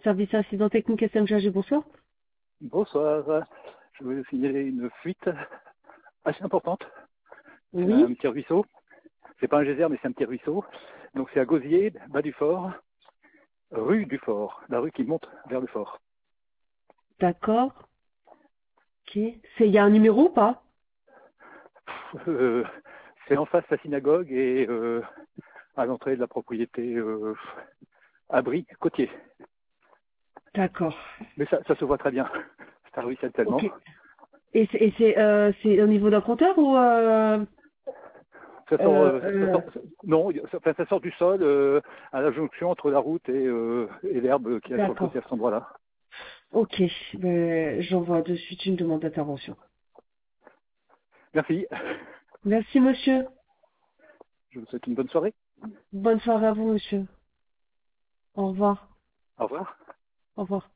Service incident technique SMGAG, bonsoir. Bonsoir. Je voulais signaler une fuite assez importante. C'est un Oui, petit ruisseau. C'est pas un geyser, mais c'est un petit ruisseau. Donc c'est à Gosier, bas du fort, rue du fort, la rue qui monte vers le fort. d'accord. Ok. Il y a un numéro ou pas? Euh, c'est en face de la synagogue et à l'entrée de la propriété abri côtier. D'accord. Mais ça se voit très bien. Ça ruisselle Ok. tellement. C'est au niveau d'un compteur ou Ça sort, euh, ça euh, sort, non, ça sort du sol à la jonction entre la route et l'herbe qu'il y a sur le d'accord. côté à cet endroit-là. Ok. J'envoie de suite une demande d'intervention. Merci. Merci, monsieur. Je vous souhaite une bonne soirée. Bonne soirée à vous, monsieur. Au revoir. Au revoir. Au revoir.